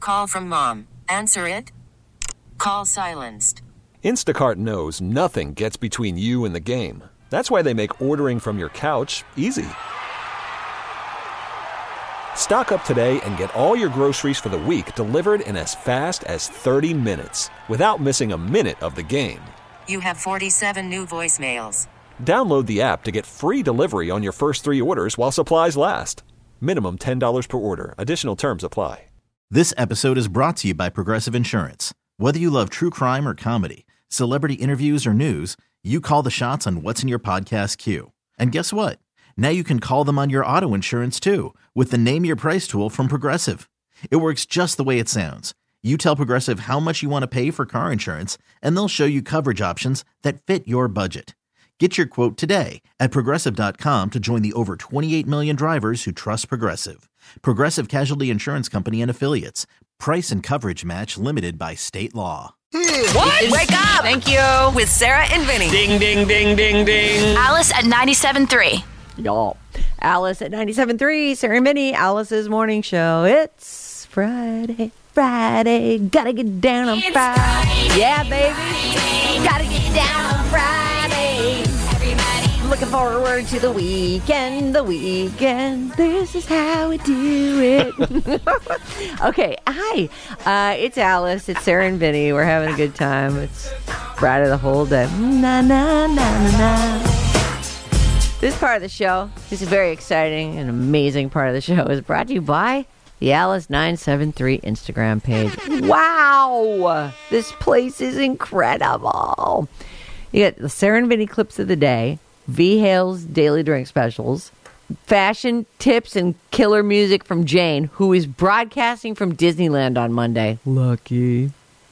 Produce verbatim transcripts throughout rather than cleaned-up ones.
Call from mom. Answer it. Call silenced. Instacart knows nothing gets between you and the game. That's why they make ordering from your couch easy. Stock up today and get all your groceries for the week delivered in as fast as thirty minutes without missing a minute of the game. You have forty-seven new voicemails. Download the app to get free delivery on your first three orders while supplies last. Minimum ten dollars per order. Additional terms apply. This episode is brought to you by Progressive Insurance. Whether you love true crime or comedy, celebrity interviews or news, you call the shots on what's in your podcast queue. And guess what? Now you can call them on your auto insurance too with the Name Your Price tool from Progressive. It works just the way it sounds. You tell Progressive how much you want to pay for car insurance, and they'll show you coverage options that fit your budget. Get your quote today at Progressive dot com to join the over twenty-eight million drivers who trust Progressive. Progressive Casualty Insurance Company and Affiliates. Price and coverage match limited by state law. What? Wake up! Thank you. With Sarah and Vinny. Ding, ding, ding, ding, ding. Alice at ninety-seven point three. Y'all. Alice at ninety-seven point three. Sarah and Vinny, Alice's morning show. It's Friday, Friday. Gotta get down on It's Friday. Friday. Yeah, baby. Gotta get down on Friday. Everybody. Looking forward to the weekend, the weekend. This is how we do it. Okay, hi. Uh, it's Alice. It's Sarah and Vinny. We're having a good time. It's Friday the whole day. Na, na, na, na, na. This part of the show, this is a very exciting and amazing part of the show, is brought to you by the Alice nine seven three Instagram page. Wow! This place is incredible. You get the Sarah and Vinny clips of the day, V. Hale's daily drink specials, fashion tips and killer music from Jane, who is broadcasting from Disneyland on Monday. Lucky.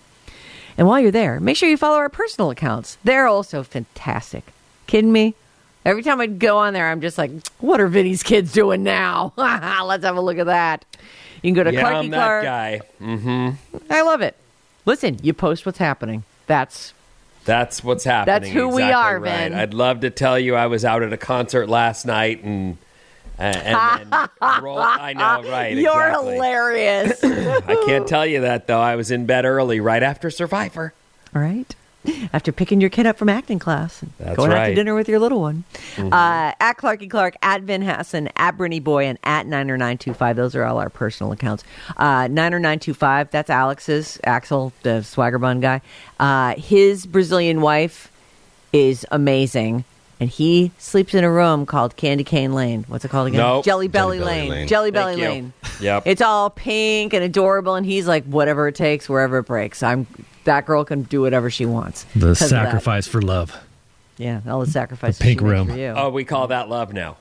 And while you're there, make sure you follow our personal accounts. They're also fantastic. Kidding me? Every time I go on there, I'm just like, what are Vinny's kids doing now? Let's have a look at that. You can go to yeah, Clarky I'm that Clark. guy. Mm-hmm. I love it. Listen, you post what's happening. That's That's what's happening. That's who we exactly are, right. Vin. I'd love to tell you I was out at a concert last night and uh, and then roll. I know, right? You're exactly. hilarious. I can't tell you that though. I was in bed early, right after Survivor. All right. After picking your kid up from acting class and That's going out right. to dinner with your little one. Mm-hmm. Uh, at Clarky Clark, at Vin Hassan, at Brittany Boy, and at niner nine two five. Those are all our personal accounts. Uh, niner nine two five, that's Alex's, Axel, the Swagger Bun guy. Uh, his Brazilian wife is amazing. And he sleeps in a room called Candy Cane Lane. What's it called again? Nope. Jelly Belly, Jelly Belly Lane. Lane. Jelly Thank Belly you. Lane. Yep. It's all pink and adorable, and he's like, whatever it takes, wherever it breaks. I'm that girl can do whatever she wants. The 'cause of that. sacrifice for love. Yeah, all the sacrifices. The pink she makes room. For you. Oh, we call that love now.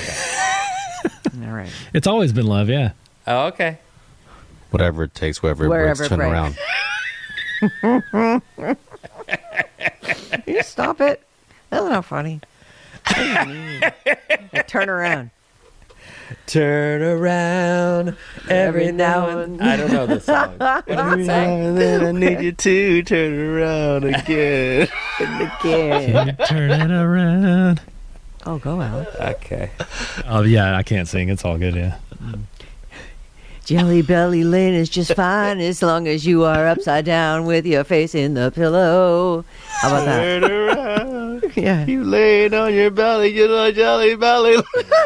All right. It's always been love, yeah. Oh, okay. Whatever it takes, wherever it Wherever breaks, turn it around. You stop it. That's not funny. What do you mean? Like, turn around. Turn around every now and I don't know this song. What does it say? And then I need you to turn around again. Again. Turn it around. Oh, go out. Okay. Oh, yeah, I can't sing. It's all good, yeah. Jelly Belly Lane is just fine as long as you are upside down with your face in the pillow. How about that? Turn around. Yeah. You laying on your belly, you know, jelly belly.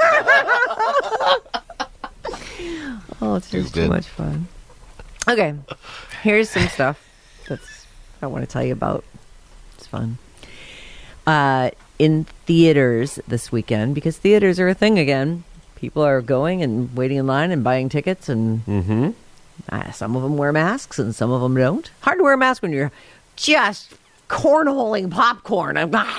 Oh, it's just too Stupid. much fun. Okay, here's some stuff that's I want to tell you about. It's fun. Uh, in theaters this weekend, because theaters are a thing again. People are going and waiting in line and buying tickets, and Mm-hmm. uh, some of them wear masks and some of them don't. Hard to wear a mask when you're just cornholing popcorn.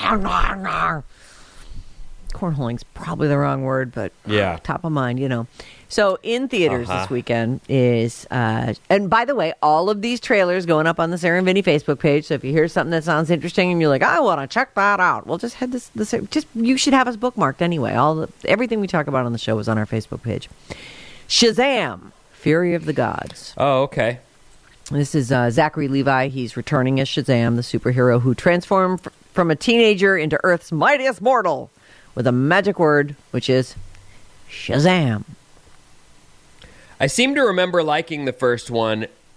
Cornholing's probably the wrong word, but Yeah. top of mind, you know. So in theaters Uh-huh. this weekend is, uh, and by the way, all of these trailers going up on the Sarah and Vinny Facebook page. So if you hear something that sounds interesting and you're like, I want to check that out, well, just head this, this, just you should have us bookmarked anyway. All the, everything we talk about on the show is on our Facebook page. Shazam! Fury of the Gods. Oh, okay. This is uh, Zachary Levi. He's returning as Shazam, the superhero who transformed f- from a teenager into Earth's mightiest mortal with a magic word, which is Shazam. I seem to remember liking the first one,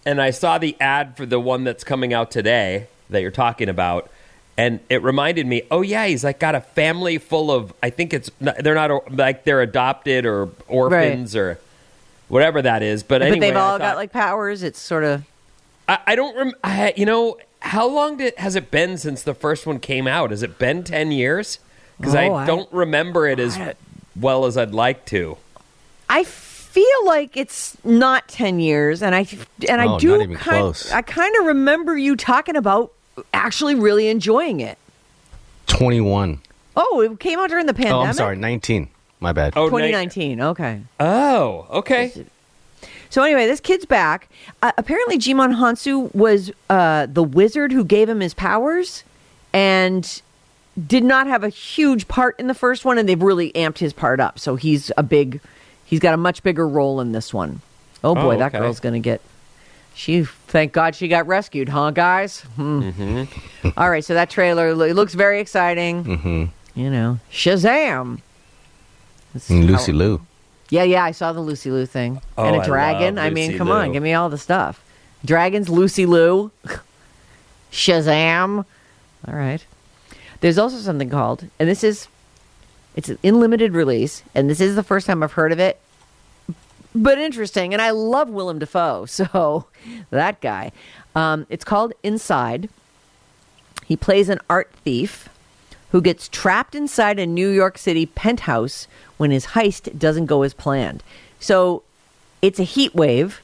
and I saw the ad for the one that's coming out today that you're talking about, and it reminded me, oh yeah, he's like got a family full of, I think it's, they're not like they're adopted or orphans right. or whatever that is. But, but anyway, they've all thought, got like powers. It's sort of. I, I don't rem. I, you know, how long did, has it been since the first one came out? Has it been ten years? Because oh, I don't I, remember it as I, well as I'd like to. I feel like it's not ten years, and I and oh, I do not even kind. close. I kind of remember you talking about actually really enjoying it. twenty-one. Oh, it came out during the pandemic. Oh, I'm sorry, nineteen. My bad. Oh, twenty nineteen. Okay. Oh, okay. So anyway, this kid's back. Uh, apparently, Jimon Hansu was uh, the wizard who gave him his powers, and did not have a huge part in the first one, and they've really amped his part up. So he's a big, he's got a much bigger role in this one. Oh boy, oh, okay. That girl's going to get, she, thank God she got rescued, huh, guys? Hmm. Mm-hmm. All right, so that trailer, it looks very exciting. Mm-hmm. You know, Shazam. Lucy how, Liu. Yeah, yeah, I saw the Lucy Liu thing. Oh, and a dragon. I, I mean, come Liu. on, give me all the stuff. Dragons, Lucy Liu, Shazam. All right. There's also something called, and this is, it's an in limited release, and this is the first time I've heard of it, but interesting, and I love Willem Dafoe, so that guy. Um, it's called Inside. He plays an art thief who gets trapped inside a New York City penthouse when his heist doesn't go as planned. So it's a heat wave.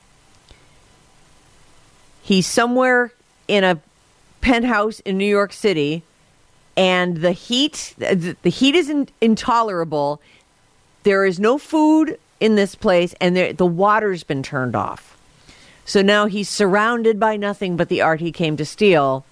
He's somewhere in a penthouse in New York City, and the heat, the heat is in, intolerable. There is no food in this place, and there, the water's been turned off. So now he's surrounded by nothing but the art he came to steal,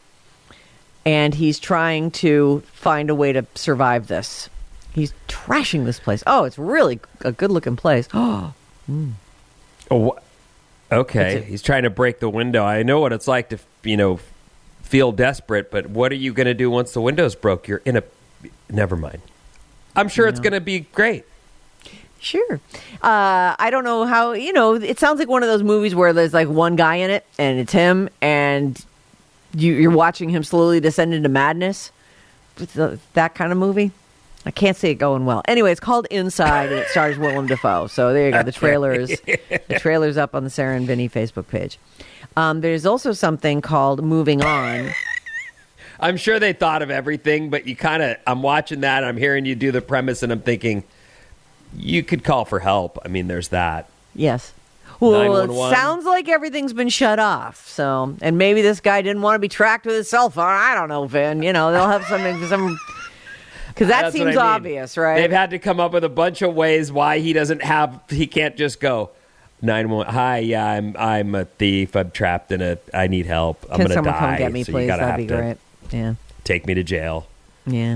and he's trying to find a way to survive this. He's trashing this place. Oh, it's really a good-looking place. Oh, mm. oh okay. A, he's trying to break the window. I know what it's like to, you know, feel desperate, but what are you going to do once the window's broke? You're in a... Never mind. I'm sure it's going to be great. Sure. Uh, I don't know how, you know, it sounds like one of those movies where there's like one guy in it, and it's him, and you, you're watching him slowly descend into madness. The, that kind of movie. I can't see it going well. Anyway, it's called Inside, and it stars Willem Dafoe. So there you go. The trailer is, the trailer's up on the Sarah and Vinny Facebook page. Um, there's also something called Moving On. I'm sure they thought of everything, but you kind of, I'm watching that, and I'm hearing you do the premise, and I'm thinking, you could call for help. I mean, there's that. Yes. Well, it sounds like everything's been shut off. So, and maybe this guy didn't want to be tracked with his cell phone. I don't know, Vin. You know, they'll have something, some, because that That's seems I mean. obvious, right? They've had to come up with a bunch of ways why he doesn't have, he can't just go, nine one one. Hi, yeah, I'm I'm a thief. I'm trapped in a. I need help. I'm Can gonna someone die. come get me, so please? You gotta That'd have be great. Yeah. Take me to jail. Yeah.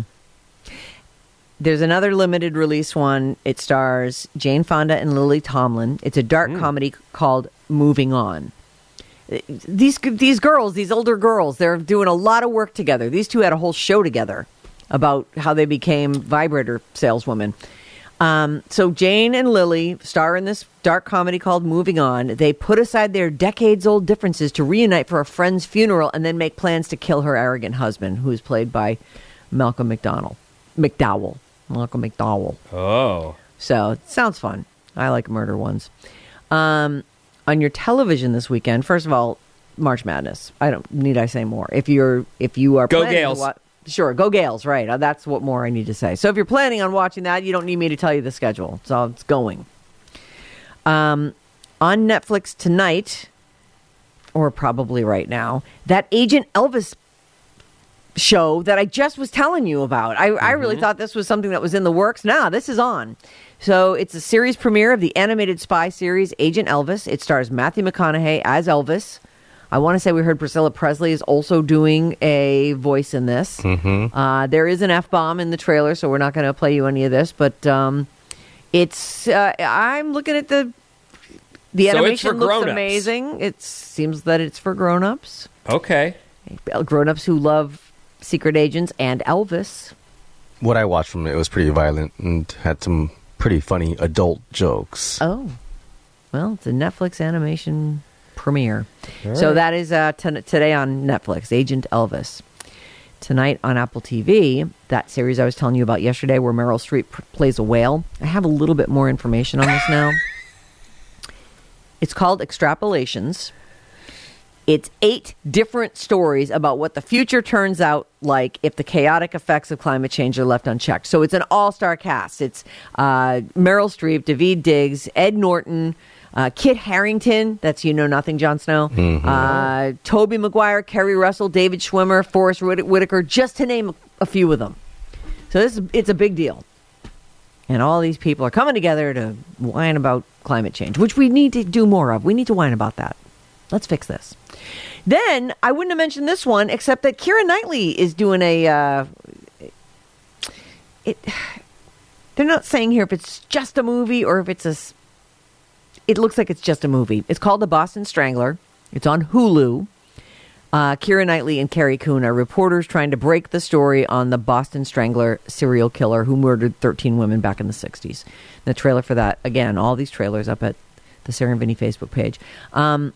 There's another limited release one. It stars Jane Fonda and Lily Tomlin. It's a dark mm. comedy called Moving On. These these girls, these older girls, they're doing a lot of work together. These two had a whole show together about how they became vibrator saleswomen. Um, so Jane and Lily star in this dark comedy called Moving On. They put aside their decades-old differences to reunite for a friend's funeral and then make plans to kill her arrogant husband, who is played by Malcolm McDowell. McDowell. Malcolm McDowell. Oh. So, it sounds fun. I like murder ones. Um, on your television this weekend, first of all, March Madness. I don't need I say more. If you're if you are Go planning Gales. to wa- Sure, go Gales, right. Uh, that's what more I need to say. So if you're planning on watching that, you don't need me to tell you the schedule. So it's going. Um, on Netflix tonight, or probably right now, that Agent Elvis show that I just was telling you about. I, mm-hmm. I really thought this was something that was in the works. Nah, this is on. So it's a series premiere of the animated spy series Agent Elvis. It stars Matthew McConaughey as Elvis. I want to say we heard Priscilla Presley is also doing a voice in this. Mm-hmm. Uh, there is an F-bomb in the trailer, so we're not going to play you any of this. But um, it's uh, I'm looking at the the so animation looks grown-ups. amazing. It seems that it's for grown-ups. Okay. Grown-ups who love secret agents and Elvis. What I watched from it was pretty violent and had some pretty funny adult jokes. Oh. Well, it's a Netflix animation premiere. All So right. that is uh, t- today on Netflix, Agent Elvis. Tonight on Apple T V, that series I was telling you about yesterday where Meryl Streep p- plays a whale. I have a little bit more information on this now. It's called Extrapolations. It's eight different stories about what the future turns out like if the chaotic effects of climate change are left unchecked. So it's an all-star cast. It's uh, Meryl Streep, Daveed Diggs, Ed Norton, uh, Kit Harington, that's You Know Nothing, Jon Snow, Mhm. uh, Tobey Maguire, Kerry Russell, David Schwimmer, Forrest Whit- Whitaker, just to name a, a few of them. So this is, it's a big deal. And all these people are coming together to whine about climate change, which we need to do more of. We need to whine about that. Let's fix this. Then, I wouldn't have mentioned this one, except that Keira Knightley is doing a... Uh, it. They're not saying here if it's just a movie or if it's a... s- It looks like it's just a movie. It's called The Boston Strangler. It's on Hulu. Uh, Keira Knightley and Carrie Coon are reporters trying to break the story on the Boston Strangler serial killer who murdered thirteen women back in the sixties. The trailer for that, again, all these trailers up at the Sarah and Vinny Facebook page. Um,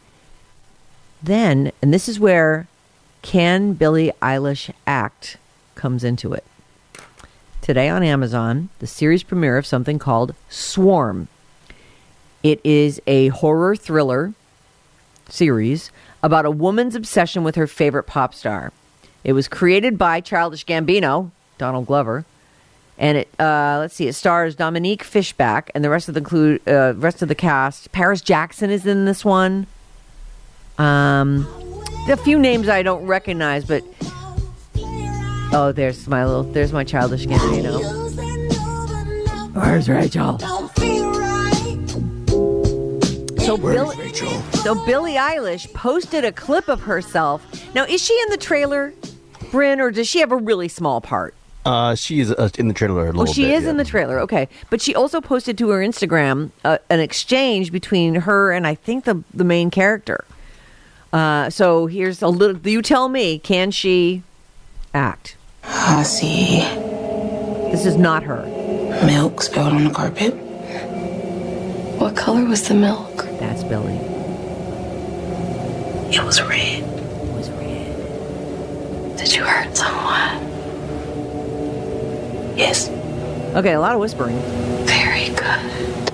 then, and this is where Can Billie Eilish Act comes into it. Today on Amazon, the series premiere of something called Swarm. It is a horror thriller series about a woman's obsession with her favorite pop star. It was created by Childish Gambino, Donald Glover, and it uh, let's see, it stars Dominique Fishback, and the rest of the include uh, rest of the cast. Paris Jackson is in this one. Um, a few names I don't recognize, but oh, there's my little, there's my Childish Gambino. Where's Rachel? So, Bill, so Billie Eilish posted a clip of herself. Now, is she in the trailer, Bryn, or does she have a really small part? Uh, she's uh, in the trailer a little Oh, bit. she is yeah. in the trailer. Okay, but she also posted to her Instagram uh, an exchange between her and I think the the main character. Uh, so here's a little. You tell me, can she act? I see This is not her. milk spilled on the carpet. What color was the milk? That's Billie. It was red. It was red. Did you hurt someone? Yes. Okay, a lot of whispering. Very good.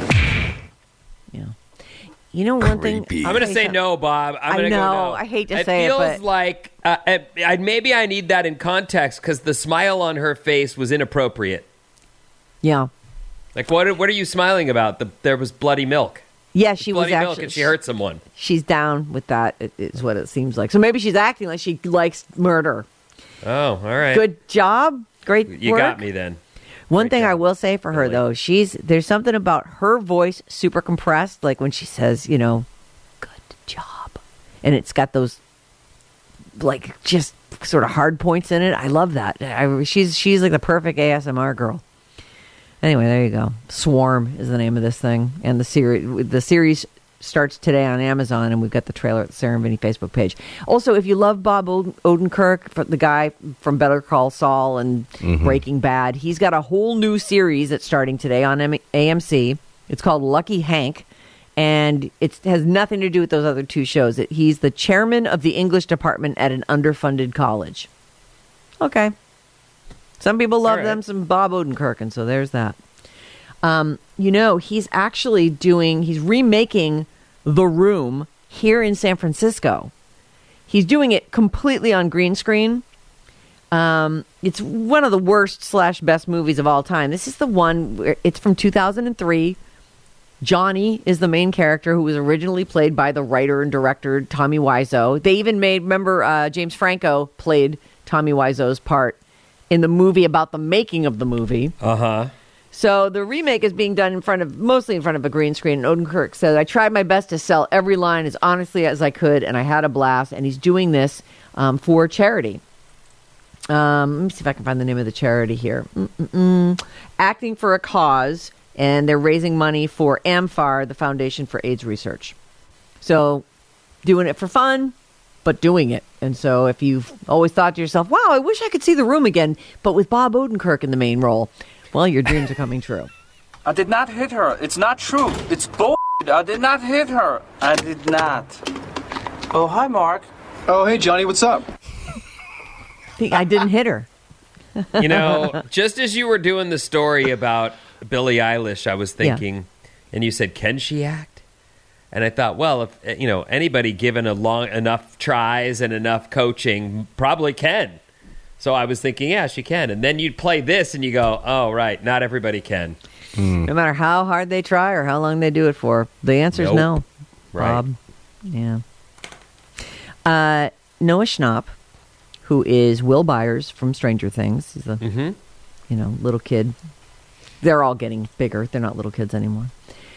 Yeah. You know one thing. I'm going to say no, Bob. I'm I gonna know. Go no. I hate to it say it, feels but- like uh, it, I, maybe I need that in context because the smile on her face was inappropriate. Yeah. Like, what? What are you smiling about? The, there was bloody milk. Yeah, she was bloody milk, actually. and she hurt someone. She's down with that. It, is what it seems like. So maybe she's acting like she likes murder. Oh, all right. Good job. Great You work. got me then. One thing I will say for her though, she's there's something about her voice super compressed, like when she says, you know, good job, and it's got those like just sort of hard points in it. I love that. I, she's she's like the perfect A S M R girl. Anyway, there you go. Swarm is the name of this thing, and the series the series starts today on Amazon, and we've got the trailer at the Sarah and Vinny Facebook page. Also, if you love Bob Od- Odenkirk, the guy from Better Call Saul and Mhm. Breaking Bad, he's got a whole new series that's starting today on M- A M C. It's called Lucky Hank, and it has nothing to do with those other two shows. It, he's the chairman of the English department at an underfunded college. Okay. Some people love All right. them some Bob Odenkirk, and so there's that. Um, you know, he's actually doing, he's remaking The Room here in San Francisco. He's doing it completely on green screen. Um, it's one of the worst slash best movies of all time. This is the one where it's from two thousand three. Johnny is the main character who was originally played by the writer and director Tommy Wiseau. They even made, remember, uh, James Franco played Tommy Wiseau's part in the movie about the making of the movie. Uh huh. So the remake is being done in front of, mostly in front of a green screen. And Odenkirk says, I tried my best to sell every line as honestly as I could, and I had a blast. And he's doing this um, for charity. Um, let me see if I can find the name of the charity here. Mm-mm-mm. Acting for a Cause, and they're raising money for AMFAR, the Foundation for AIDS Research. So doing it for fun, but doing it. And so if you've always thought to yourself, wow, I wish I could see The Room again, but with Bob Odenkirk in the main role, well, your dreams are coming true. I did not hit her. It's not true. It's bull. I did not hit her. I did not. Oh, hi, Mark. Oh, hey, Johnny, what's up? I didn't hit her. You know, just as you were doing the story about Billie Eilish, I was thinking, yeah. and you said, can she act? And I thought, well, if you know anybody given a long enough tries and enough coaching probably can. So I was thinking, yeah, she can. And then you'd play this and you go, oh, right, not everybody can. Mm. No matter how hard they try or how long they do it for, the answer is nope. no. Right. Bob. Yeah. Uh, Noah Schnapp, who is Will Byers from Stranger Things. He's a, mm-hmm. you know, little kid. They're all getting bigger. They're not little kids anymore.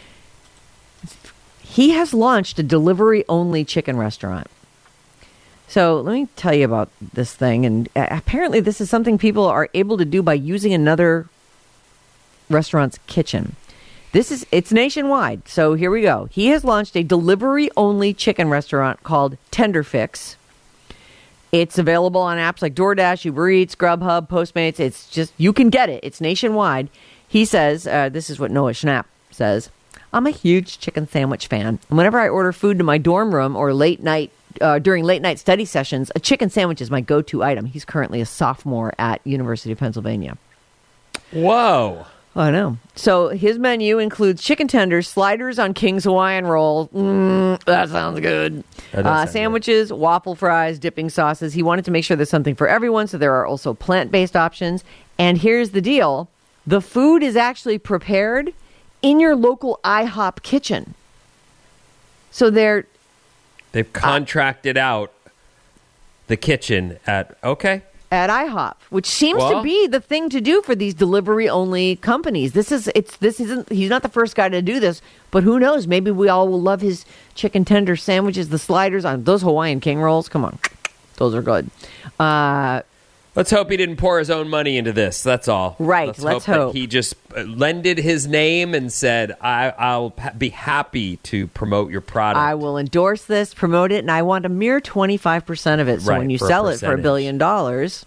He has launched a delivery-only chicken restaurant. So let me tell you about this thing. And apparently this is something people are able to do by using another restaurant's kitchen. This is, it's nationwide. So here we go. He has launched a delivery-only chicken restaurant called Tender Fix. It's available on apps like DoorDash, Uber Eats, Grubhub, Postmates. It's just, you can get it. It's nationwide. He says, uh, this is what Noah Schnapp says, I'm a huge chicken sandwich fan. And whenever I order food to my dorm room or late night, uh, during late night study sessions, a chicken sandwich is my go-to item. He's currently a sophomore at University of Pennsylvania. Whoa. I know. So his menu includes chicken tenders, sliders on King's Hawaiian roll. Mm, that sounds good. That uh, sound sandwiches, good. Waffle fries, dipping sauces. He wanted to make sure there's something for everyone, so there are also plant-based options. And here's the deal. The food is actually prepared in your local IHOP kitchen. So they're... They've contracted uh, out the kitchen at... Okay. At IHOP, which seems well, to be the thing to do for these delivery-only companies. This is it's this isn't he's not the first guy to do this, but who knows? Maybe we all will love his chicken tender sandwiches, the sliders on those Hawaiian King rolls. Come on, those are good. Uh, let's hope he didn't pour his own money into this. That's all. Right. Let's, let's hope, hope. That he just lended his name and said, I, "I'll be happy to promote your product. I will endorse this, promote it, and I want a mere twenty-five percent of it. So right, when you for sell it for a billion dollars."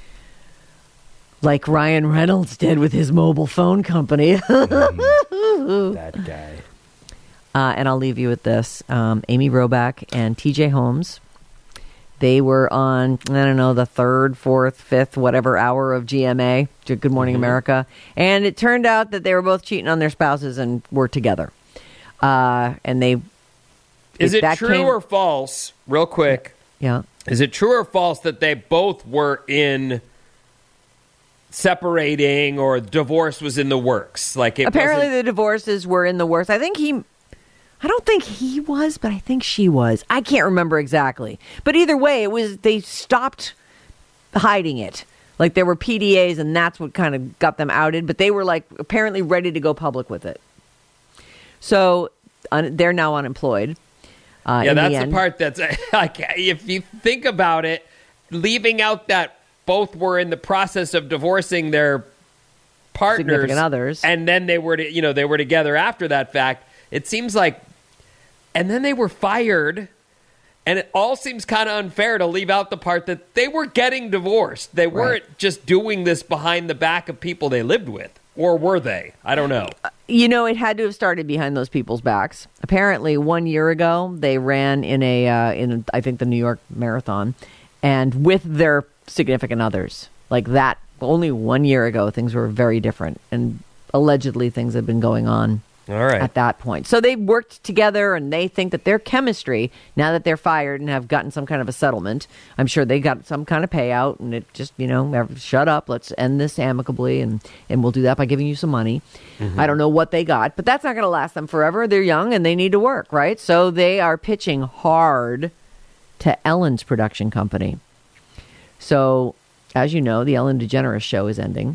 Like Ryan Reynolds did with his mobile phone company. mm, that guy. Uh, and I'll leave you with this. Um, Amy Robach and T J Holmes, they were on, I don't know, the third, fourth, fifth, whatever hour of G M A, Good Morning mm-hmm. America. And it turned out that they were both cheating on their spouses and were together. Uh, and they... Is it, it true came, or false, real quick? Yeah. Is it true or false that they both were in... separating or divorce was in the works? Like it apparently wasn't... the divorces were in the works. I think he I don't think he was, but I think she was. I can't remember exactly. But either way, it was they stopped hiding it. Like there were P D As and that's what kind of got them outed, but they were like apparently ready to go public with it. So un- they're now unemployed. Uh, yeah, that's the, the part that's like if you think about it, leaving out that both were in the process of divorcing their partners, significant others, and then they were, to, you know, they were together after that fact. It seems like, and then they were fired, and it all seems kind of unfair to leave out the part that they were getting divorced. They weren't right. just doing this behind the back of people they lived with, or were they? I don't know. You know, it had to have started behind those people's backs. Apparently, one year ago, they ran in a uh, in I think the New York Marathon, and with their significant others like that. Only one year ago, things were very different, and allegedly things had been going on all right at that point. So they worked together, and they think that their chemistry, now that they're fired and have gotten some kind of a settlement, I'm sure they got some kind of payout, and it just, you know, shut up, let's end this amicably, and, and we'll do that by giving you some money. Mm-hmm. I don't know what they got, but that's not going to last them forever. They're young, and they need to work, right? So they are pitching hard to Ellen's production company. So, as you know, the Ellen DeGeneres show is ending.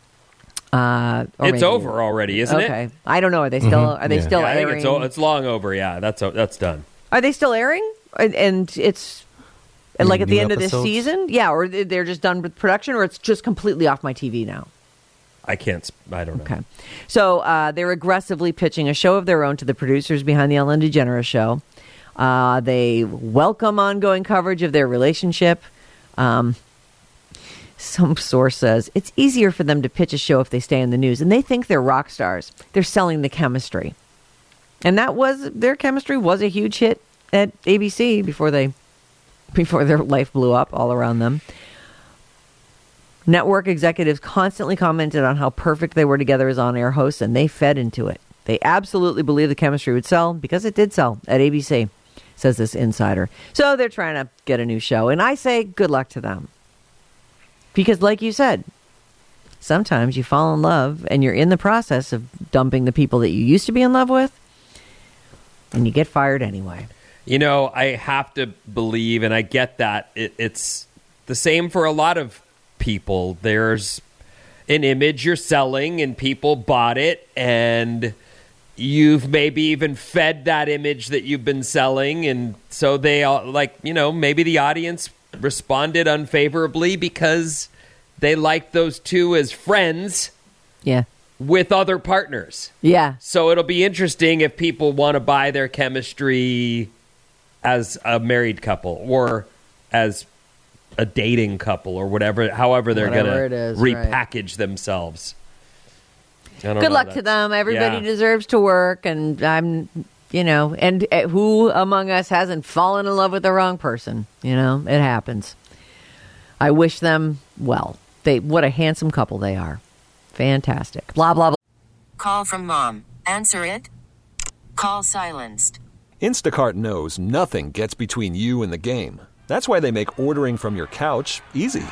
Uh, it's maybe, over already, isn't okay. it? Okay, I don't know. Are they still? Mm-hmm. Are they yeah. still yeah, I airing? think it's, o- it's long over. Yeah, that's o- that's done. Are they still airing? And, and it's and like at the end episodes? of this season, yeah, or they're just done with production, or it's just completely off my T V now. I can't. I don't know. Okay, so uh, they're aggressively pitching a show of their own to the producers behind the Ellen DeGeneres show. Uh, they welcome ongoing coverage of their relationship. Um, Some source says it's easier for them to pitch a show if they stay in the news, and they think they're rock stars. They're selling the chemistry. And that was, their chemistry was a huge hit at A B C before they, before their life blew up all around them. Network executives constantly commented on how perfect they were together as on-air hosts, and they fed into it. They absolutely believed the chemistry would sell because it did sell at A B C, says this insider. So they're trying to get a new show, and I say good luck to them. Because like you said, sometimes you fall in love and you're in the process of dumping the people that you used to be in love with, and you get fired anyway. You know, I have to believe, and I get that, it, it's the same for a lot of people. There's an image you're selling, and people bought it, and you've maybe even fed that image that you've been selling, and so they all, like, you know, maybe the audience responded unfavorably because they liked those two as friends. Yeah. With other partners. Yeah. So it'll be interesting if people want to buy their chemistry as a married couple or as a dating couple or whatever, however they're going to repackage right. themselves. I don't Good know, luck that's, to them. Everybody yeah. deserves to work, and I'm, you know, and uh, who among us hasn't fallen in love with the wrong person? You know, it happens. I wish them well. They, what a handsome couple they are. Fantastic. Blah, blah, blah. Call from mom. Answer it. Call silenced. Instacart knows nothing gets between you and the game. That's why they make ordering from your couch easy.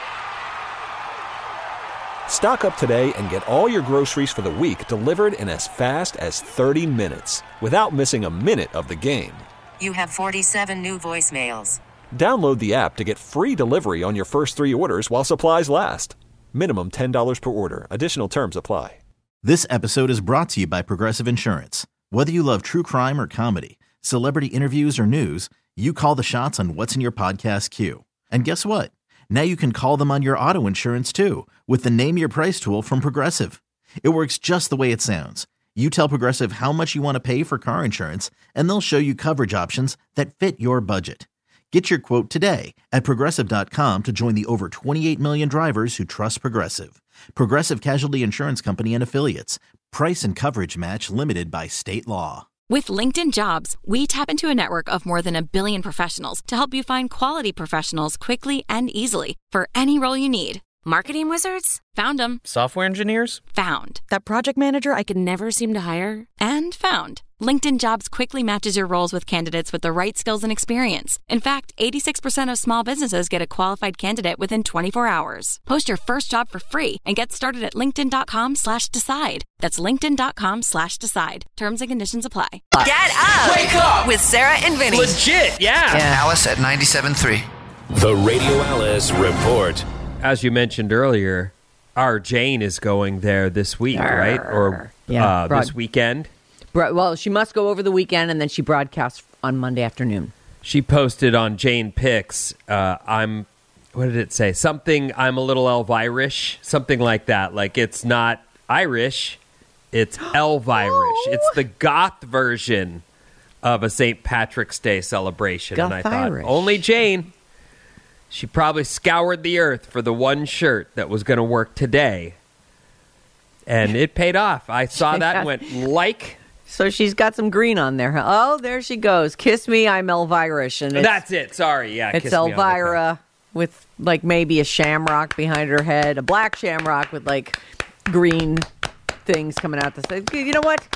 Stock up today and get all your groceries for the week delivered in as fast as thirty minutes without missing a minute of the game. You have forty-seven new voicemails. Download the app to get free delivery on your first three orders while supplies last. Minimum ten dollars per order. Additional terms apply. This episode is brought to you by Progressive Insurance. Whether you love true crime or comedy, celebrity interviews or news, you call the shots on what's in your podcast queue. And guess what? Now you can call them on your auto insurance too with the Name Your Price tool from Progressive. It works just the way it sounds. You tell Progressive how much you want to pay for car insurance, and they'll show you coverage options that fit your budget. Get your quote today at Progressive dot com to join the over twenty-eight million drivers who trust Progressive. Progressive Casualty Insurance Company and Affiliates. Price and coverage match limited by state law. With LinkedIn Jobs, we tap into a network of more than a billion professionals to help you find quality professionals quickly and easily for any role you need. Marketing wizards? Found them. Software engineers? Found. That project manager I could never seem to hire? And found. LinkedIn Jobs quickly matches your roles with candidates with the right skills and experience. In fact, eighty-six percent of small businesses get a qualified candidate within twenty-four hours. Post your first job for free and get started at linkedin.com slash decide. That's linkedin.com slash decide. Terms and conditions apply. Get up! Wake up! With Sarah and Vinny. Legit, yeah. yeah. Alice at ninety-seven point three. The Radio Alice Report. As you mentioned earlier, our Jane is going there this week, Arr. right? Or yeah, uh, broad- this weekend? Bro- well, she must go over the weekend, and then she broadcasts on Monday afternoon. She posted on Jane Picks, uh, I'm, what did it say? Something, I'm a little Elvirish, something like that. Like, it's not Irish, it's Elvirish. Oh. It's the goth version of a Saint Patrick's Day celebration. Goth and I thought, Irish. Only Jane. She probably scoured the earth for the one shirt that was going to work today. And it paid off. I saw that and went, like... So she's got some green on there. Oh, there she goes. Kiss me, I'm Elvirish. And it's, that's it. Sorry. Yeah, it's Kiss Me, I'm Elvira with like maybe a shamrock behind her head, a black shamrock with like green things coming out the side. You know what?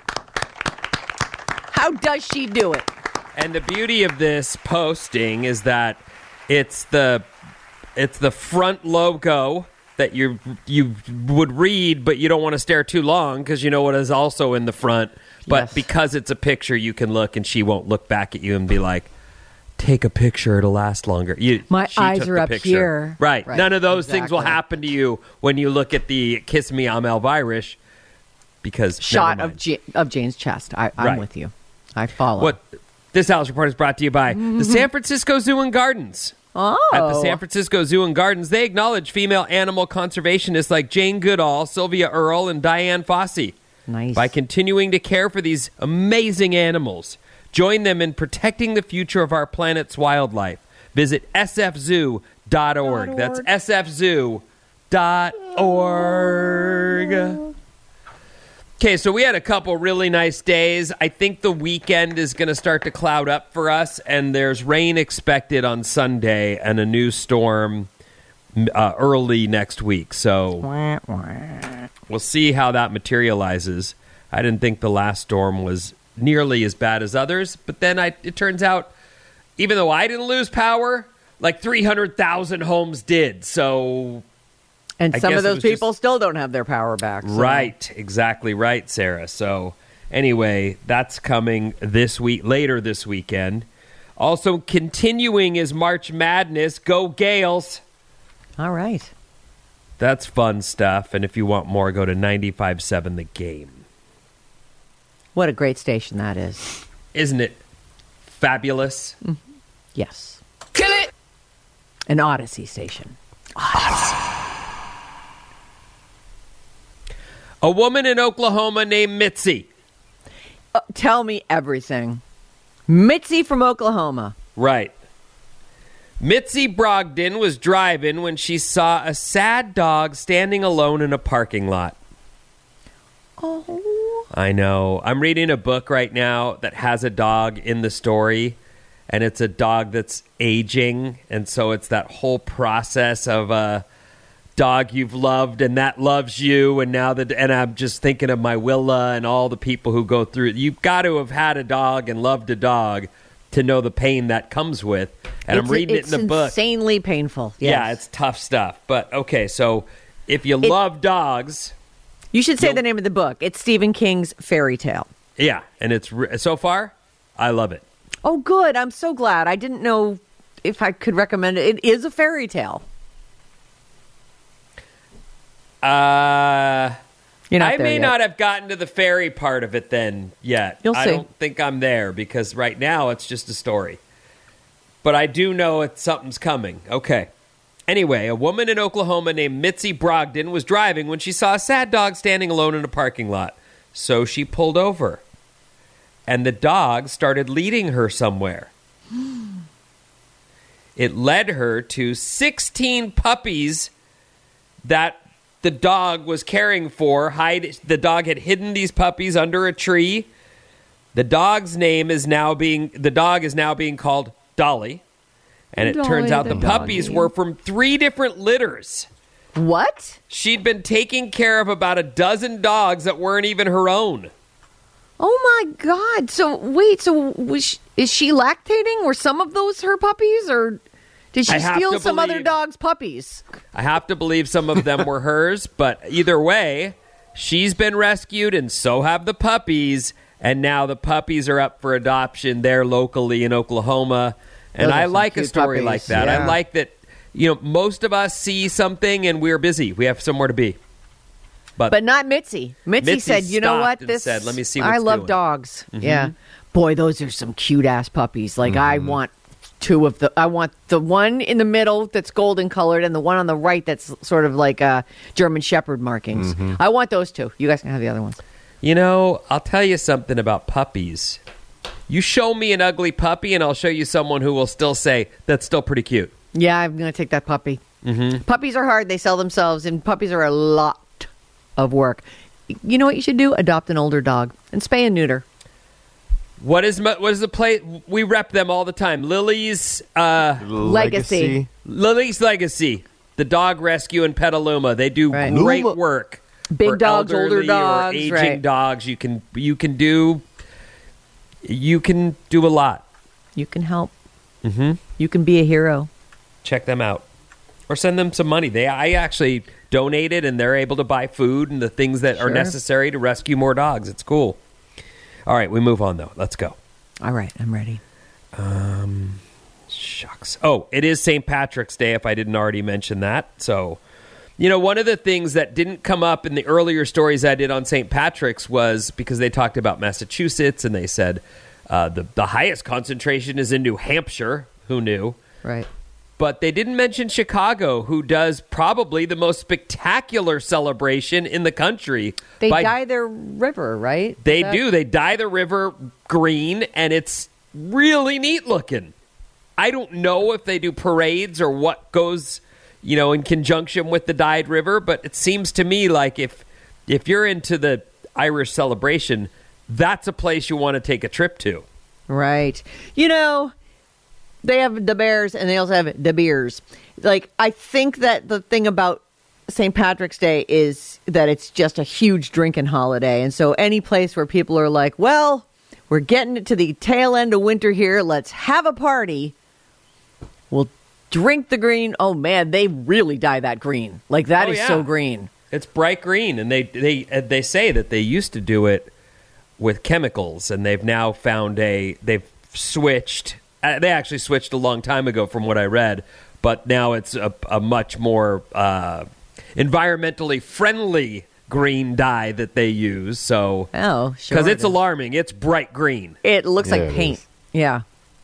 How does she do it? And the beauty of this posting is that it's the it's the front logo that you you would read, but you don't want to stare too long because you know what is also in the front. But yes. because it's a picture, you can look, and she won't look back at you and be like, take a picture, it'll last longer. You, My she eyes took are the up picture. here. Right. Right. None of those Exactly. things will happen to you when you look at the Kiss Me, I'm Elvirish, because Shot never of, mind. J- of Jane's chest. I, I'm Right. with you. I follow. What this Alice Report is brought to you by the San Francisco Zoo and Gardens. Oh. At the San Francisco Zoo and Gardens, they acknowledge female animal conservationists like Jane Goodall, Sylvia Earle, and Diane Fossey. Nice. By continuing to care for these amazing animals. Join them in protecting the future of our planet's wildlife. Visit s f zoo dot org. That's s f zoo dot org. Okay, so we had a couple really nice days. I think the weekend is going to start to cloud up for us, and there's rain expected on Sunday and a new storm uh, early next week. So we'll see how that materializes. I didn't think the last storm was nearly as bad as others, but then I, it turns out, even though I didn't lose power, like three hundred thousand homes did. So... And I some guess of it those was people just- still don't have their power back. so- Right, exactly right, Sarah. So anyway, that's coming this week, later this weekend. Also continuing is March Madness. Go Gales. All right. That's fun stuff. And if you want more, go to ninety-five point seven The Game. What a great station that is. Isn't it fabulous? Yes. Kill it! An Odyssey station. A woman in Oklahoma named Mitzi. Uh, tell me everything. Mitzi from Oklahoma. Right. Mitzi Brogdon was driving when she saw a sad dog standing alone in a parking lot. Oh. I know. I'm reading a book right now that has a dog in the story, and it's a dog that's aging, and so it's that whole process of a dog you've loved and that loves you, and now that and I'm just thinking of my Willa and all the people who go through it. You've got to have had a dog and loved a dog to know the pain that comes with. And It's- I'm reading it it's in the book. insanely painful. Yes. Yeah, it's tough stuff. But okay, so if you It- love dogs, You should say the name of the book. It's Stephen King's Fairy Tale. yeah, and it's re- so far, I love it. Oh, good. I'm so glad. I didn't know if I could recommend it. It is a fairy tale. Uh, You're not I there may yet. not have gotten to the fairy part of it then yet. You'll I see. don't think I'm there because right now it's just a story. But I do know it's something's coming. Okay. Anyway, a woman in Oklahoma named Mitzi Brogdon was driving when she saw a sad dog standing alone in a parking lot. So she pulled over. And the dog started leading her somewhere. It led her to sixteen puppies that the dog was caring for. Hide, the dog had hidden these puppies under a tree. The dog's name is now being, the dog is now being called Dolly. And it Dolly turns out the the puppies doggy. were from three different litters. What? She'd been taking care of about a dozen dogs that weren't even her own. Oh, my God. So, wait. So, was she, is she lactating? Were some of those her puppies? Or did she I have steal to some other believe- dog's puppies? I have to believe some of them were hers, but either way, she's been rescued and so have the puppies, and now the puppies are up for adoption there locally in Oklahoma. And Those are I some like a cute story puppies, like that. I yeah. like that, you know, most of us see something and we're busy. We have somewhere to be. But, But not Mitzi. Mitzi, Mitzi said, you know stopped what? and This said, "Let me see I what's love doing." dogs. Mhm. Yeah. Boy, those are some cute-ass puppies. Like, I want two of the... I want the one in the middle that's golden colored and the one on the right that's sort of like uh, German Shepherd markings. Mhm. I want those two. You guys can have the other ones. you know, I'll tell you something about puppies. You show me an ugly puppy and I'll show you someone who will still say, that's still pretty cute. Yeah, I'm going to take that puppy. Mm-hmm. Puppies are hard. They sell themselves, and puppies are a lot of work. You know what you should do? Adopt an older dog and spay and neuter. What is what is the play? We rep them all the time. Lily's uh, Legacy. Lily's Legacy. The dog rescue in Petaluma. They do Right. great Luma. work. Big for dogs, older elderly dogs, or aging right. dogs. You can you can do you can do a lot. You can help. Mm-hmm. You can be a hero. Check them out, or send them some money. They I actually donated, and they're able to buy food and the things that are Sure. necessary to rescue more dogs. It's cool. All right, we move on though. Let's go. All right, I'm ready. Um, shucks. Oh, it is Saint Patrick's Day, if I didn't already mention that. So, you know, one of the things that didn't come up in the earlier stories I did on Saint Patrick's was because they talked about Massachusetts, and they said uh, the, the highest concentration is in New Hampshire. Who knew? Right. But they didn't mention Chicago, who does probably the most spectacular celebration in the country. They by- dye their river, right? They Is that- do. They dye the river green, and it's really neat looking. I don't know if they do parades or what goes, you know, in conjunction with the dyed river, but it seems to me like if if you're into the Irish celebration, that's a place you want to take a trip to. Right. You know, they have the Bears and they also have the beers. Like, I think that the thing about Saint Patrick's Day is that it's just a huge drinking holiday. And so any place where people are like, well, we're getting to the tail end of winter here, let's have a party. We'll drink the green. Oh, man, they really dye that green. Like, that Oh, is yeah. so green. It's bright green, and they they they say that they used to do it with chemicals, and they've now found a they've switched. Uh, they actually switched a long time ago, from what I read, but now it's a, a much more uh, environmentally friendly green dye that they use. So, oh, sure, because it it's is. alarming, it's bright green. It looks Yeah, like it paint. is. Yeah.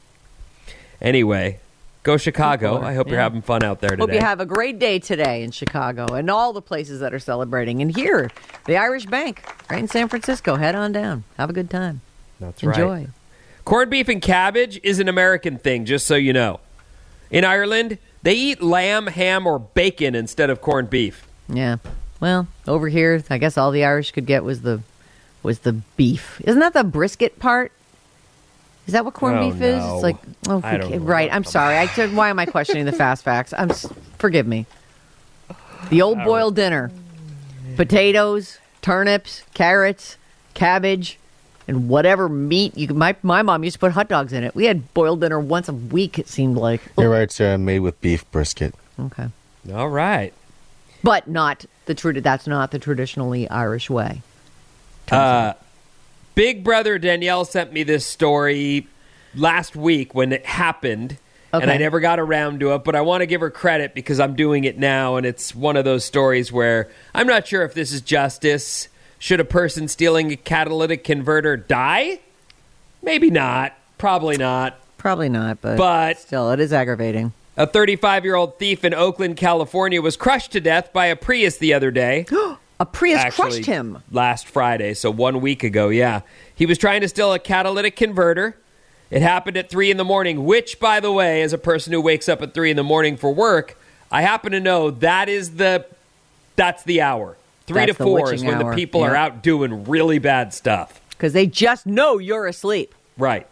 Anyway, go Chicago! People are- I hope you're yeah. having fun out there today. Hope you have a great day today in Chicago and all the places that are celebrating. And here, the Irish Bank, right in San Francisco. Head on down. Have a good time. That's Enjoy. right. Corned beef and cabbage is an American thing, just so you know. In Ireland, they eat lamb, ham, or bacon instead of corned beef. Yeah. Well, over here, I guess all the Irish could get was the was the beef. Isn't that the brisket part? Is that what corned Oh, beef is? no. It's like, oh, I don't okay, know. right. I'm sorry. I said, why am I questioning the fast facts? I'm s- forgive me. The old boiled dinner: potatoes, turnips, carrots, cabbage, and whatever meat you could. My my mom used to put hot dogs in it. We had boiled dinner once a week. It seemed like. You're right, Sarah. Made with beef brisket. Okay. All right. But not the true. That's not the traditionally Irish way. Uh, Big Brother Danielle sent me this story last week when it happened, and Okay. I never got around to it, but I want to give her credit because I'm doing it now, and it's one of those stories where I'm not sure if this is justice. Should a person stealing a catalytic converter die? Maybe not. Probably not. Probably not, but, But- still, it is aggravating. A thirty-five-year-old thief in Oakland, California was crushed to death by a Prius the other day. A Prius Actually, crushed him. last Friday, so one week ago, yeah. He was trying to steal a catalytic converter. It happened at three in the morning, which, by the way, as a person who wakes up at three in the morning for work, I happen to know that is the, that's the hour. Three That's to the four is witching when the hour, people are yeah. out doing really bad stuff. Because they just know you're asleep. Right.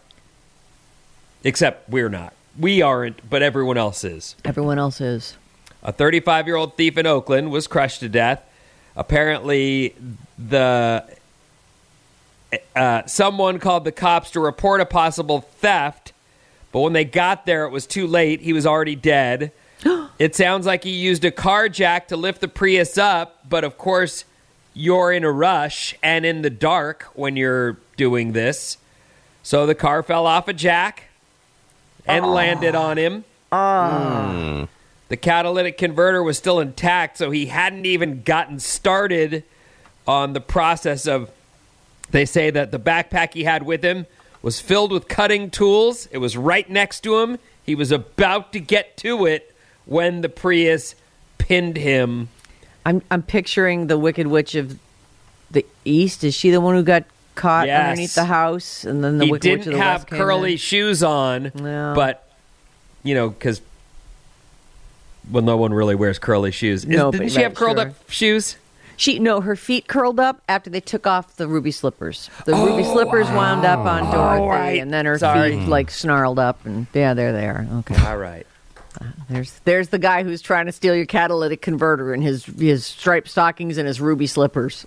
Except we're not. We aren't, but everyone else is. Everyone else is. A thirty-five-year-old thief in Oakland was crushed to death. Apparently, the uh, someone called the cops to report a possible theft, but when they got there, it was too late. He was already dead. It sounds like he used a car jack to lift the Prius up, but of course, you're in a rush and in the dark when you're doing this. So the car fell off a jack and landed on him. Oh. The catalytic converter was still intact, so he hadn't even gotten started on the process of, they say that the backpack he had with him was filled with cutting tools. It was right next to him. He was about to get to it when the Prius pinned him. I'm I'm picturing the Wicked Witch of the East. Is she the one who got caught Yes. underneath the house? And then the He Wicked Witch of didn't the have West came curly in? shoes on, No. but, you know, because, well, no one really wears curly shoes. Is, No, didn't but- she have right, curled sure. up shoes? She no, her feet curled up after they took off the ruby slippers. The ruby slippers wound up on Dorothy, Oh, right. and then her Sorry. feet like snarled up, and yeah, there they are. Okay, All right. there's there's the guy who's trying to steal your catalytic converter in his his striped stockings and his ruby slippers.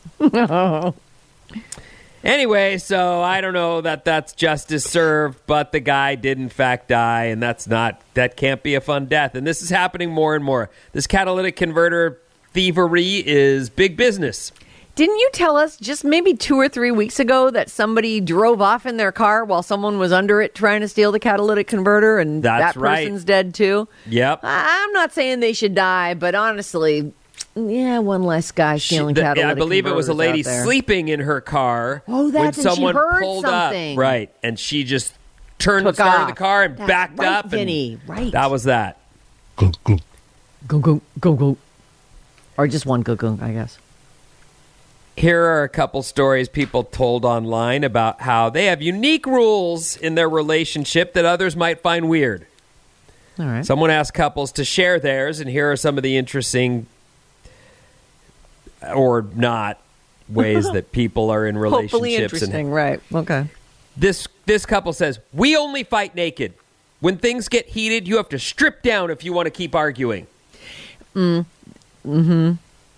Anyway, so I don't know that that's justice served, but the guy did in fact die, and that's not, that can't be a fun death. And this is happening more and more. This catalytic converter thievery is big business. Didn't you tell us just maybe two or three weeks ago that somebody drove off in their car while someone was under it trying to steal the catalytic converter, and That's that right. person's dead too? Yep. I- I'm not saying they should die, but honestly, yeah, one less guy She- stealing the- catalytic I believe it was a converters lady out there. sleeping in her car. Oh, when that's- and she someone heard pulled something. up. Right, and she just turned, Took started off. the car and That's backed right, up. Vinny, and right. That was that. Go, go, go, go, go. Or just one go, go, I guess. Here are a couple stories people told online about how they have unique rules in their relationship that others might find weird. All right. Someone asked couples to share theirs, and here are some of the interesting or not ways that people are in relationships. Hopefully interesting, and, right. Okay. This this couple says, we only fight naked. When things get heated, you have to strip down if you want to keep arguing. Mm. Mm-hmm.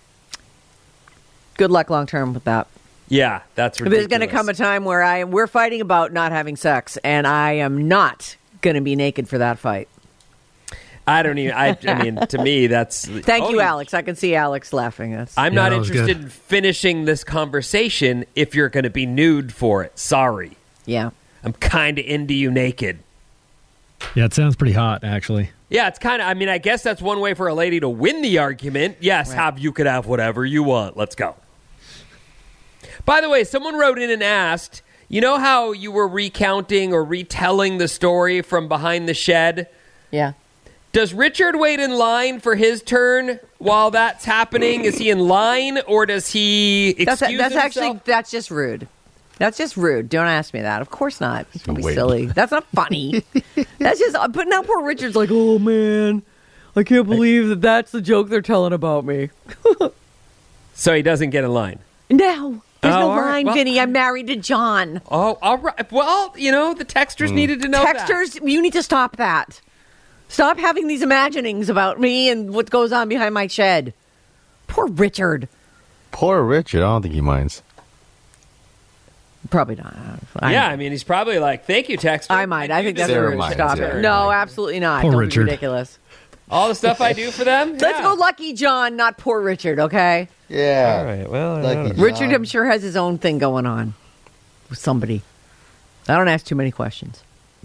Good luck long term with that. Yeah, that's ridiculous. There's going to come a time where I we're fighting about not having sex, and I am not going to be naked for that fight. I don't even, I, I mean, to me, that's... Thank oh, you, Alex. I can see Alex laughing. That's, I'm Yeah, not that was interested good. in finishing this conversation if you're going to be nude for it. Sorry. Yeah. I'm kind of into you naked. Yeah, it sounds pretty hot, actually. Yeah, it's kind of, I mean, I guess that's one way for a lady to win the argument. Yes, Right. have you could have whatever you want. Let's go. By the way, someone wrote in and asked, you know how you were recounting or retelling the story from behind the shed? Yeah. Does Richard wait in line for his turn while that's happening? Is he in line or does he excuse That's, that's himself? actually, that's just rude. That's just rude. Don't ask me that. Of course not. Don't be Wait. silly. That's not funny. That's just, but now poor Richard's like, oh man, I can't believe that that's the joke they're telling about me. So he doesn't get in line. No. There's Oh, no all right. line, Well- Vinny. I'm married to John. Oh, all right. Well, you know, the texters needed to know that. Texters, you need to stop that. Stop having these imaginings about me and what goes on behind my shed. Poor Richard. Poor Richard. I don't think he minds. Probably not. I, Yeah, I mean, he's probably like, thank you, texter. I might. I think that's Sarah rude. minds, Stop yeah. it. No, absolutely not. Poor Don't Richard. be ridiculous. All the stuff I do for them? Let's Yeah. go Lucky John, not poor Richard, okay? Yeah. All right. Well, Lucky John. Richard, I'm sure, has his own thing going on with somebody. I don't ask too many questions.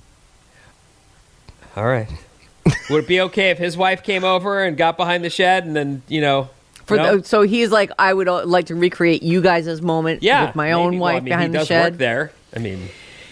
All right. Would it be okay if his wife came over and got behind the shed and then, you know... For no? the, so he's like, I would uh, like to recreate you guys' moment yeah, with my maybe. own Well, I wife mean, behind he the does shed. work there. I mean...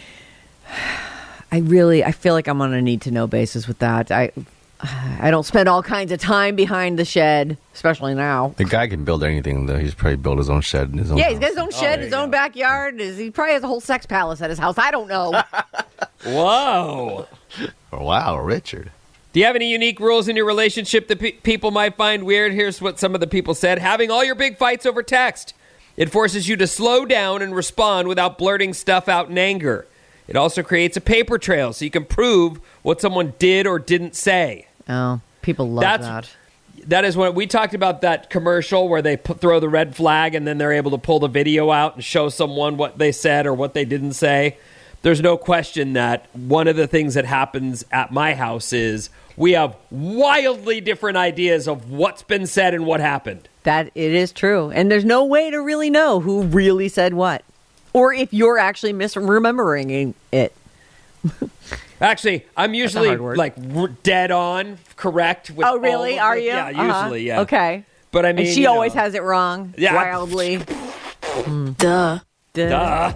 I really, I feel like I'm on a need-to-know basis with that. I, I don't spend all kinds of time behind the shed, especially now. The guy can build anything, though. He's probably built his own shed in his own Yeah, house. he's got his own shed, there his you own go. backyard. His, he probably has a whole sex palace at his house. I don't know. Whoa. Oh, wow, Richard. Do you have any unique rules in your relationship that pe- people might find weird? Here's what some of the people said. Having all your big fights over text. It forces you to slow down and respond without blurting stuff out in anger. It also creates a paper trail so you can prove what someone did or didn't say. Oh, people love That's- that. That is when we talked about that commercial where they put, throw the red flag and then they're able to pull the video out and show someone what they said or what they didn't say. There's no question that one of the things that happens at my house is we have wildly different ideas of what's been said and what happened. That it is true. And there's no way to really know who really said what. Or if you're actually misremembering it. Actually, I'm usually hard word. like r- dead on correct. With Oh, really? all of Are the- you? Yeah, Uh-huh. usually, yeah. Okay. But I mean, And she you know, always has it wrong. Yeah. Wildly. Duh. Duh.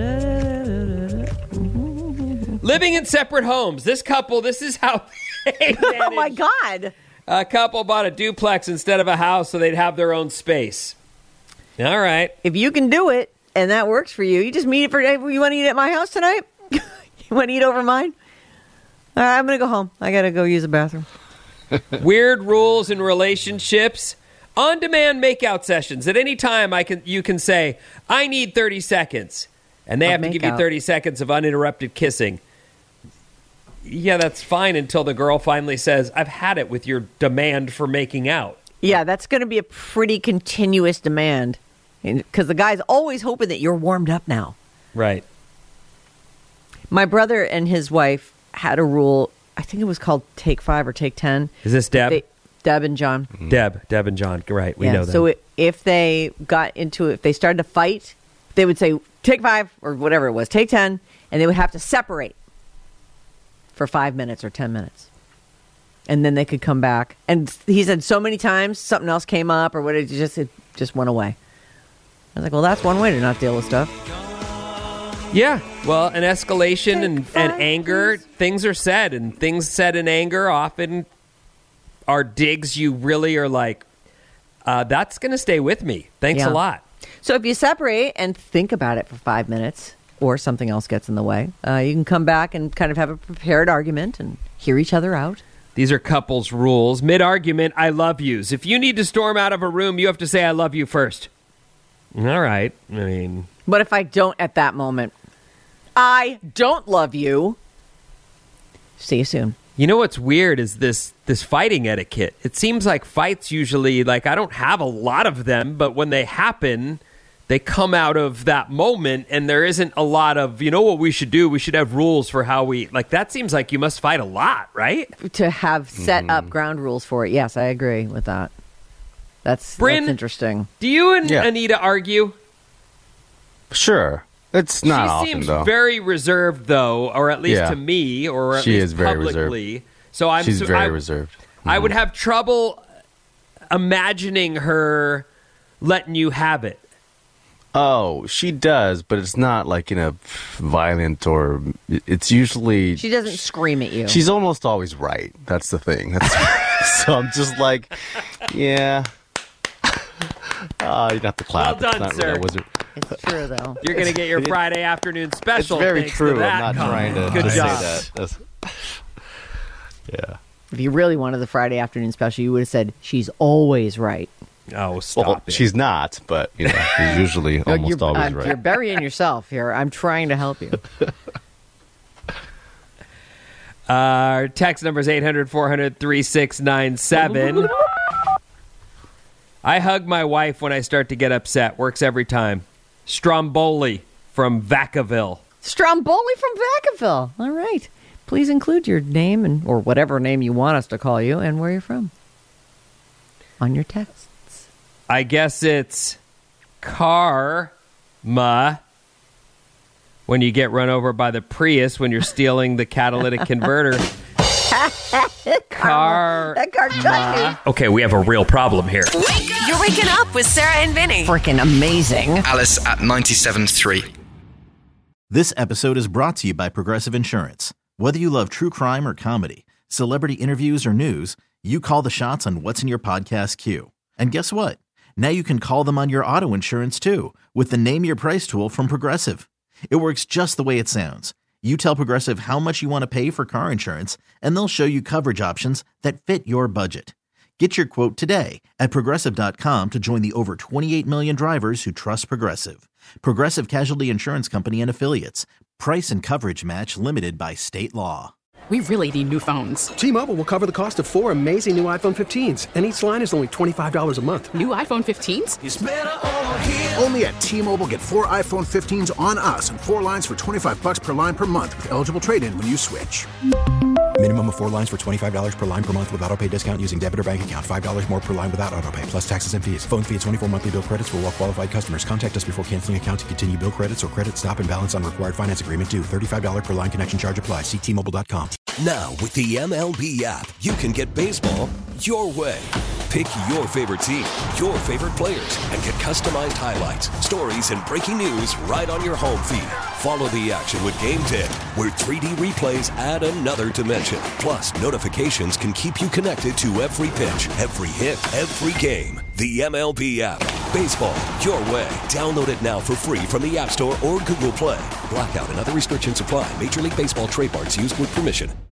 Living in separate homes. This couple, this is how they Oh, my managed. God. A couple bought a duplex instead of a house so they'd have their own space. All right. If you can do it and that works for you, you just meet it for, hey, you want to eat at my house tonight? You want to eat over mine? All right, I'm going to go home. I got to go use the bathroom. Weird rules in relationships. On-demand makeout sessions. At any time, I can you can say, I need thirty seconds. And they Of have to give you makeout. thirty seconds of uninterrupted kissing. Yeah, that's fine until the girl finally says, I've had it with your demand for making out. Yeah, that's going to be a pretty continuous demand. Because the guy's always hoping that you're warmed up now. Right. My brother and his wife had a rule. I think it was called Take Five or Take Ten. Is this Deb? They, Deb and John. Deb. Deb and John. Right. We yeah, know that. so it, if they got into it, if they started to fight, they would say, take five, or whatever it was, take ten, and they would have to separate for five minutes or ten minutes. And then they could come back. And he said so many times something else came up or what, it just, it just went away. I was like, well, that's one way to not deal with stuff. Yeah, well, an escalation and, and anger, things are said, and things said in anger often are digs you really are like, uh, that's going to stay with me. Thanks Yeah. a lot. So if you separate and think about it for five minutes or something else gets in the way, uh, you can come back and kind of have a prepared argument and hear each other out. These are couples rules. Mid-argument, I love yous. If you need to storm out of a room, you have to say I love you first. All right. I mean, But if I don't at that moment, I don't love you. See you soon. you know what's weird is this this fighting etiquette. It seems like fights usually, like, I don't have a lot of them, but when they happen, they come out of that moment, and there isn't a lot of, you know what we should do? We should have rules for how we, like, that seems like you must fight a lot, right? To have set Mhm. up ground rules for it. Yes, I agree with that. That's, Bryn, that's interesting. Do you and Yeah. Anita argue? Sure. It's not she often, seems though. very reserved, though, or at least Yeah. to me, or at She least is very publicly. reserved. So I'm She's so, very I, reserved. I would have trouble imagining her letting you have it. Oh, she does, but it's not like in a violent or. It's usually. She doesn't scream at you. She's almost always right. That's the thing. That's, so I'm just like, yeah. Oh, you'd have to clap. Well It's done, not sir. Really, was it? It's true, though. You're going to get your Friday afternoon special. It's very thanks true. To that I'm not comment. trying to, Good to job. say that. That's, yeah. If you really wanted the Friday afternoon special, you would have said, she's always right. Oh, stop well, it. she's not, but you know, she's usually No, almost you're, always uh, right. You're burying yourself here. I'm trying to help you. Our text number is eight hundred, four hundred, thirty-six ninety-seven. I hug my wife when I start to get upset. Works every time. Stromboli from Vacaville. Stromboli from Vacaville. All right. Please include your name and or whatever name you want us to call you and where you're from on your texts. I guess it's karma when you get run over by the Prius when you're stealing the catalytic converter. Car. That car got me. Okay, we have a real problem here. You're waking up with Sarah and Vinny. Freaking amazing. Alice at ninety-seven point three. This episode is brought to you by Progressive Insurance. Whether you love true crime or comedy, celebrity interviews or news, you call the shots on what's in your podcast queue. And guess what? Now you can call them on your auto insurance too with the Name Your Price tool from Progressive. It works just the way it sounds. You tell Progressive how much you want to pay for car insurance, and they'll show you coverage options that fit your budget. Get your quote today at Progressive dot com to join the over twenty-eight million drivers who trust Progressive. Progressive Casualty Insurance Company and Affiliates. Price and coverage match limited by state law. We really need new phones. T-Mobile will cover the cost of four amazing new iPhone fifteens, and each line is only twenty-five dollars a month. New iPhone fifteens? It's better over here. Only at T-Mobile, get four iPhone fifteens on us and four lines for twenty-five bucks per line per month with eligible trade-in when you switch. Minimum of four lines for twenty-five dollars per line per month with autopay discount using debit or bank account. five dollars more per line without autopay, plus taxes and fees. Phone fee at twenty-four monthly bill credits for well-qualified customers. Contact us before canceling account to continue bill credits or credit stop and balance on required finance agreement due. thirty-five dollars per line connection charge applies. See T Mobile dot com. Now, with the M L B app, you can get baseball your way. Pick your favorite team, your favorite players, and get customized highlights, stories, and breaking news right on your home feed. Follow the action with Game ten, where three D replays add another dimension. Plus, notifications can keep you connected to every pitch, every hit, every game. The M L B app. Baseball your way. Download it now for free from the App Store or Google Play. Blackout and other restrictions apply. Major League Baseball trademarks used with permission.